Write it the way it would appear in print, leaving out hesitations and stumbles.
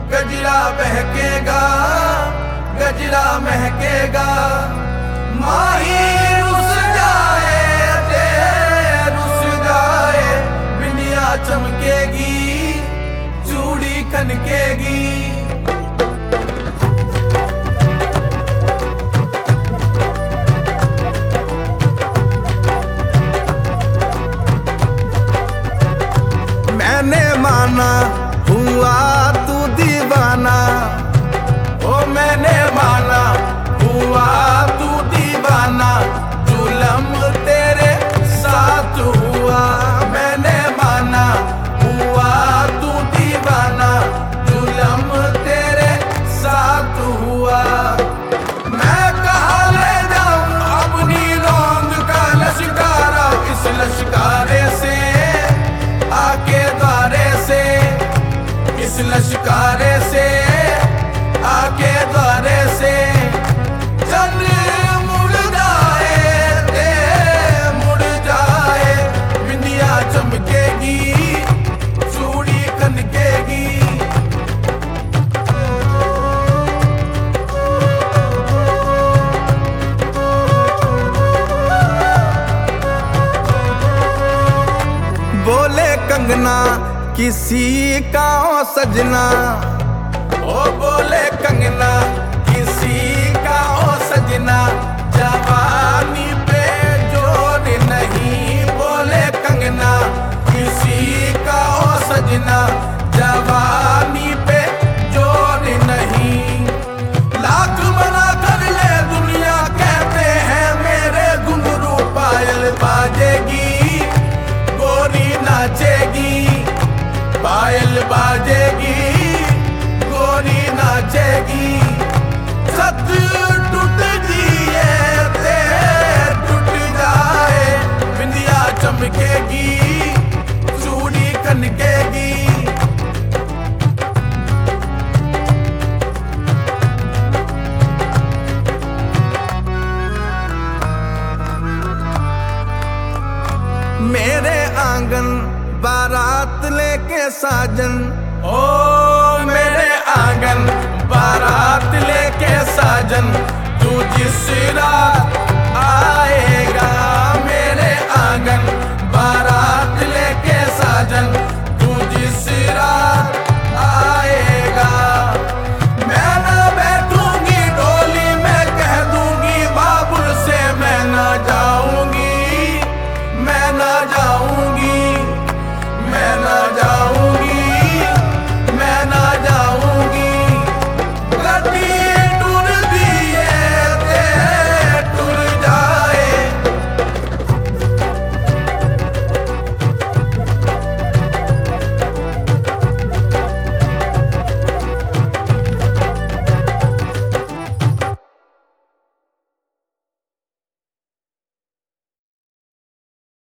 गजरा बहकेगा, गजरा महकेगा। माही रुस जाए ते रुस जाए, बिंदिया चमकेगी, चूड़ी खनकेगी। मैंने माना हुआ तू दीवाना, ओ मैंने माना हुआ तू दीवाना। जुल्म तेरे साथ हुआ, मैंने माना हुआ तू दीवाना। जुल्म तेरे साथ हुआ। मैं कहाँ ले जाऊं अपनी रौंद का लश्कारा, इस लश्कारे से आके द्वारे से, इस लश्कारे से आके द्वारे से। चंद मुड़ जाए ते मुड़ जाए, बिंदिया चमकेगी, चूड़ी खनकेगी। बोले कंगना किसी का ओ सजना, ओ बोले कंगना किसी का ओ सजना। जवानी पे जोर नहीं, बोले कंगना किसी का ओ सजना। जवानी पे जोर नहीं। लाख मना कर ले दुनिया, कहते हैं मेरे घुंघरू पायल बाजेगी, गोरी नाचेगी, पायल बाजेगी, गोरी नाचेगी। सत टूट दिए ते टूट जाए, बिंदिया चमकेगी, चूड़ी खनकेगी। मेरे आंगन बारात लेके साजन, ओ मेरे आंगन बारात लेके साजन। तू जिस रात आएगा मेरे आंगन,